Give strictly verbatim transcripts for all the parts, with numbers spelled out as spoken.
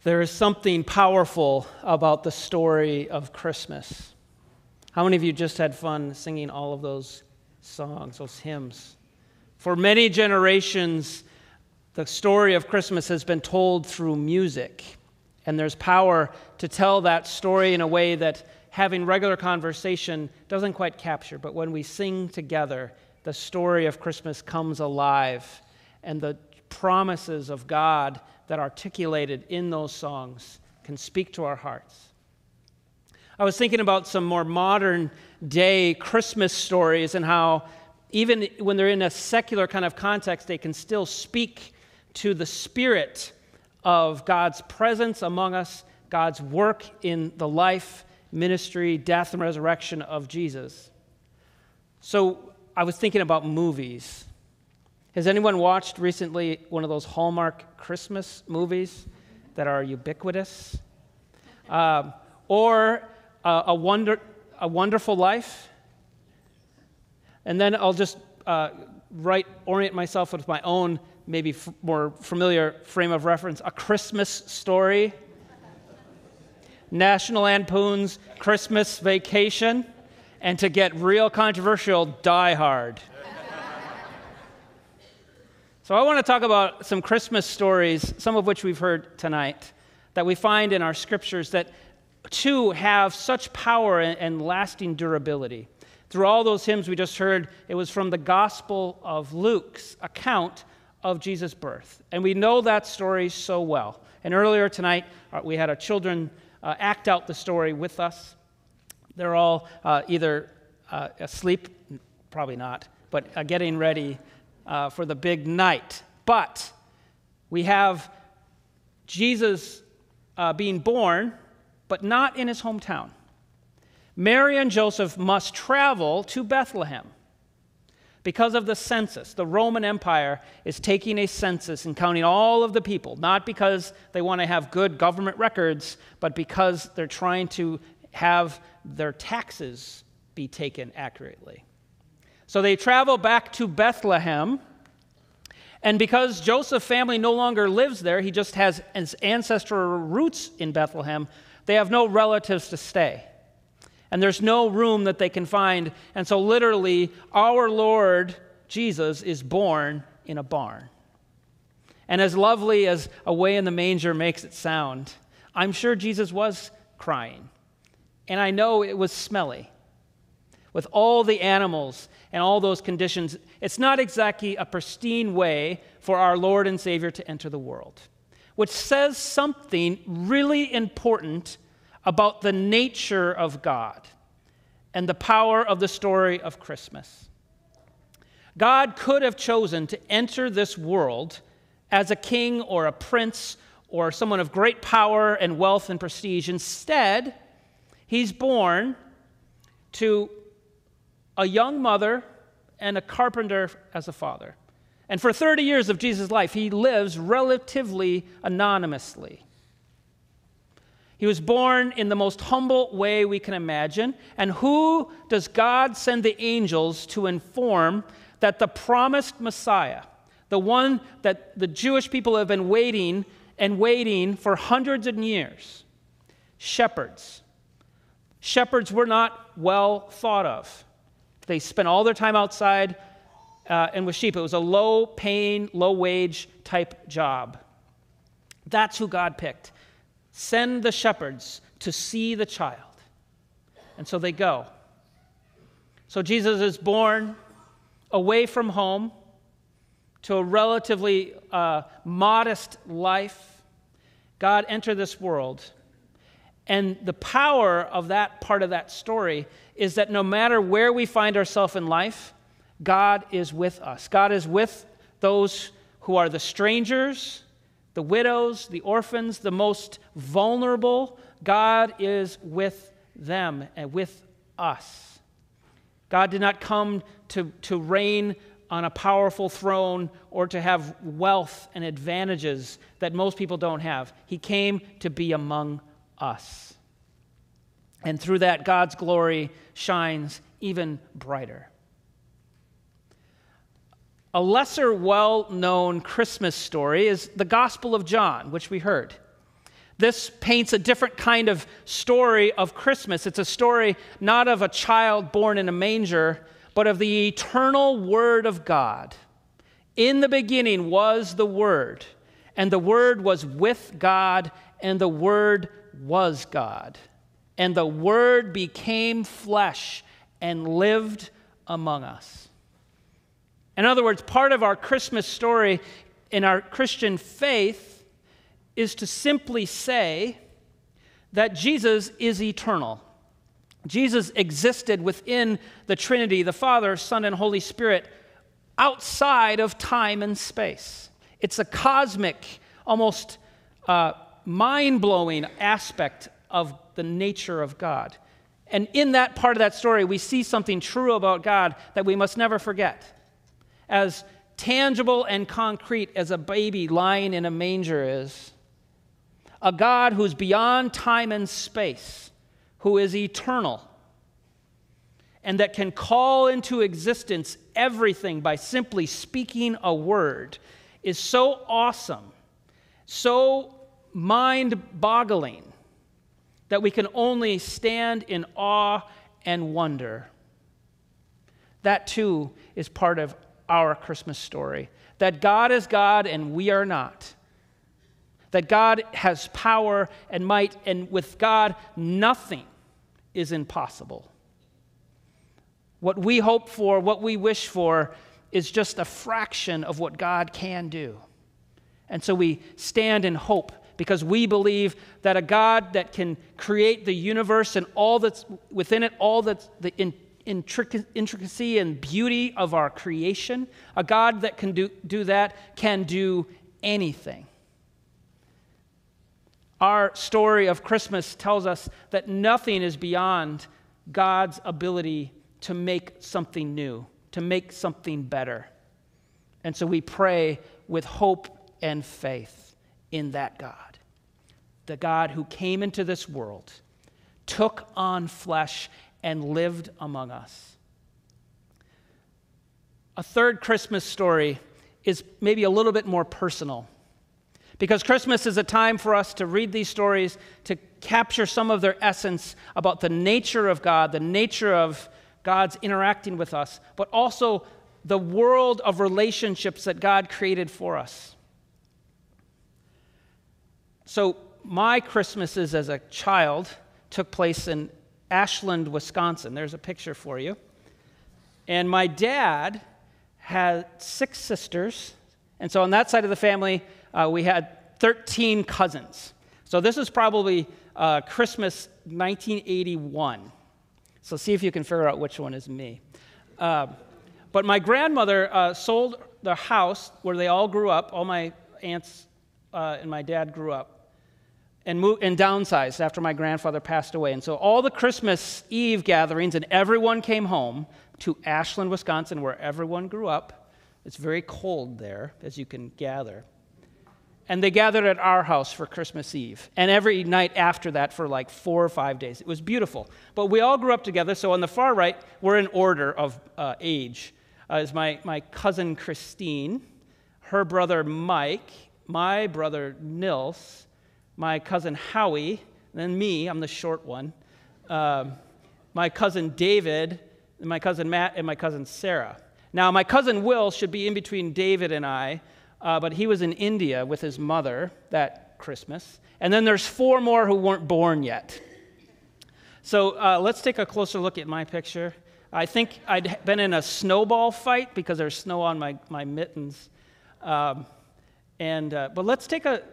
There is something powerful about the story of Christmas. How many of you just had fun singing all of those songs, those hymns? For many generations, the story of Christmas has been told through music, and there's power to tell that story in a way that having regular conversation doesn't quite capture. But when we sing together, the story of Christmas comes alive, and the promises of God that are articulated in those songs can speak to our hearts. I was thinking about some more modern day Christmas stories and how even when they're in a secular kind of context, they can still speak to the spirit of God's presence among us, God's work in the life, ministry, death, and resurrection of Jesus. So I was thinking about movies. Has anyone watched recently one of those Hallmark Christmas movies that are ubiquitous? Uh, or uh, a, wonder, a Wonderful Life? And then I'll just uh, right orient myself with my own, maybe f- more familiar frame of reference, A Christmas Story, National Lampoon's Christmas Vacation, and to get real controversial, Die Hard. So I want to talk about some Christmas stories, some of which we've heard tonight, that we find in our scriptures that, too, have such power and lasting durability. Through all those hymns we just heard, it was from the Gospel of Luke's account of Jesus' birth. And we know that story so well. And earlier tonight, we had our children uh, act out the story with us. They're all uh, either uh, asleep, probably not, but uh, getting ready Uh, for the big night. But we have Jesus uh, being born, but not in his hometown. Mary and Joseph must travel to Bethlehem because of the census. The Roman Empire is taking a census and counting all of the people, not because they want to have good government records, but because they're trying to have their taxes be taken accurately. So they travel back to Bethlehem, and because Joseph's family no longer lives there, he just has his ancestral roots in Bethlehem, they have no relatives to stay. And there's no room that they can find, and so literally, our Lord Jesus is born in a barn. And as lovely as Away in the Manger makes it sound, I'm sure Jesus was crying, and I know it was smelly. With all the animals and all those conditions, it's not exactly a pristine way for our Lord and Savior to enter the world, which says something really important about the nature of God and the power of the story of Christmas. God could have chosen to enter this world as a king or a prince or someone of great power and wealth and prestige. Instead, he's born to a young mother and a carpenter as a father. And for thirty years of Jesus' life, he lives relatively anonymously. He was born in the most humble way we can imagine. And who does God send the angels to inform that the promised Messiah, the one that the Jewish people have been waiting and waiting for hundreds of years? Shepherds. Shepherds were not well thought of. They spent all their time outside uh, and with sheep. It was a low-paying, low-wage type job. That's who God picked. Send the shepherds to see the child. And so they go. So Jesus is born away from home to a relatively uh, modest life. God entered this world. And the power of that part of that story is that no matter where we find ourselves in life, God is with us. God is with those who are the strangers, the widows, the orphans, the most vulnerable. God is with them and with us. God did not come to, to reign on a powerful throne or to have wealth and advantages that most people don't have. He came to be among us. And through that, God's glory shines even brighter. A lesser well-known Christmas story is the Gospel of John, which we heard. This paints a different kind of story of Christmas. It's a story not of a child born in a manger, but of the eternal Word of God. In the beginning was the Word, and the Word was with God, and the Word was God. And the Word became flesh and lived among us. In other words, part of our Christmas story in our Christian faith is to simply say that Jesus is eternal. Jesus existed within the Trinity, the Father, Son, and Holy Spirit, outside of time and space. It's a cosmic, almost uh, mind-blowing aspect of the nature of God. And in that part of that story, we see something true about God that we must never forget. As tangible and concrete as a baby lying in a manger is, a God who's beyond time and space, who is eternal, and that can call into existence everything by simply speaking a word, is so awesome, so mind-boggling, that we can only stand in awe and wonder. That too is part of our Christmas story, that God is God and we are not. That God has power and might, and with God, nothing is impossible. What we hope for, what we wish for, is just a fraction of what God can do. And so we stand in hope because we believe that a God that can create the universe and all that's within it, all that's the in, intric- intricacy and beauty of our creation, a God that can do, do that can do anything. Our story of Christmas tells us that nothing is beyond God's ability to make something new, to make something better. And so we pray with hope and faith in that God, the God who came into this world, took on flesh, and lived among us. A third Christmas story is maybe a little bit more personal. Because Christmas is a time for us to read these stories, to capture some of their essence about the nature of God, the nature of God's interacting with us, but also the world of relationships that God created for us. So my Christmases as a child took place in Ashland, Wisconsin. There's a picture for you. And my dad had six sisters, and so on that side of the family, Uh, we had thirteen cousins. So this is probably uh, Christmas nineteen eighty-one. So see if you can figure out which one is me. Uh, but my grandmother uh, sold the house where they all grew up, all my aunts uh, and my dad grew up, and moved and downsized after my grandfather passed away. And so all the Christmas Eve gatherings, and everyone came home to Ashland, Wisconsin, where everyone grew up. It's very cold there, as you can gather. And they gathered at our house for Christmas Eve. And every night after that for like four or five days. It was beautiful. But we all grew up together. So on the far right, we're in order of uh, age. Uh, is my, my cousin Christine, her brother Mike, my brother Nils, my cousin Howie, and then me, I'm the short one, uh, my cousin David, and my cousin Matt, and my cousin Sarah. Now, my cousin Will should be in between David and I, Uh, but he was in India with his mother that Christmas. And then there's four more who weren't born yet. So uh, let's take a closer look at my picture. I think I'd been in a snowball fight because there's snow on my, my mittens. Um, and uh, but let's take a,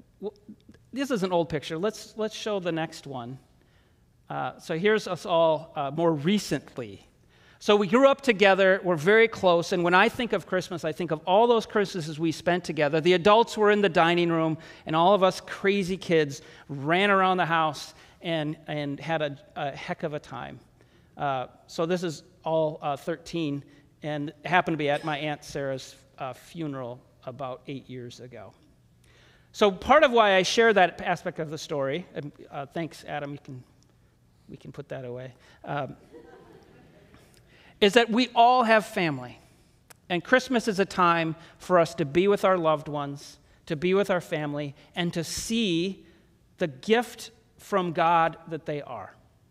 this is an old picture. Let's, let's show the next one. Uh, so here's us all uh, more recently. So we grew up together, we're very close, and when I think of Christmas, I think of all those Christmases we spent together. The adults were in the dining room, and all of us crazy kids ran around the house and, and had a, a heck of a time. Uh, so this is all uh, thirteen, and it happened to be at my Aunt Sarah's uh, funeral about eight years ago. So part of why I share that aspect of the story, and, uh, thanks, Adam, you can, we can put that away, um, is that we all have family. And Christmas is a time for us to be with our loved ones, to be with our family, and to see the gift from God that they are.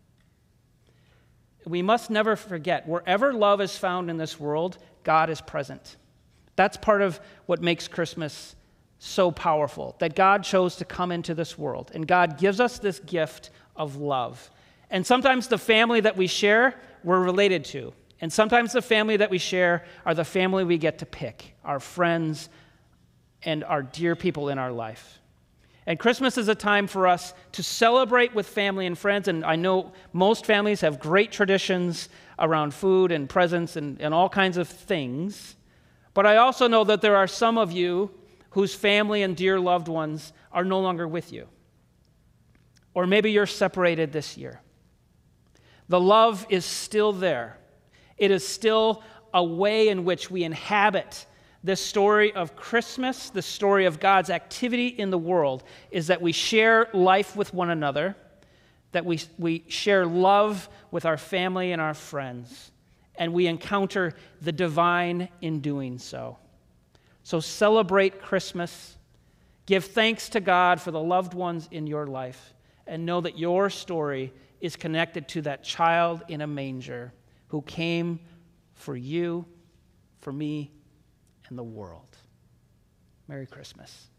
We must never forget, wherever love is found in this world, God is present. That's part of what makes Christmas so powerful, that God chose to come into this world, and God gives us this gift of love. And sometimes the family that we share, we're related to. And sometimes the family that we share are the family we get to pick, our friends and our dear people in our life. And Christmas is a time for us to celebrate with family and friends. And I know most families have great traditions around food and presents and, and all kinds of things. But I also know that there are some of you whose family and dear loved ones are no longer with you. Or maybe you're separated this year. The love is still there. It is still a way in which we inhabit this story of Christmas, the story of God's activity in the world, is that we share life with one another, that we, we share love with our family and our friends, and we encounter the divine in doing so. So celebrate Christmas, give thanks to God for the loved ones in your life, and know that your story is connected to that child in a manger who came for you, for me, and the world. Merry Christmas.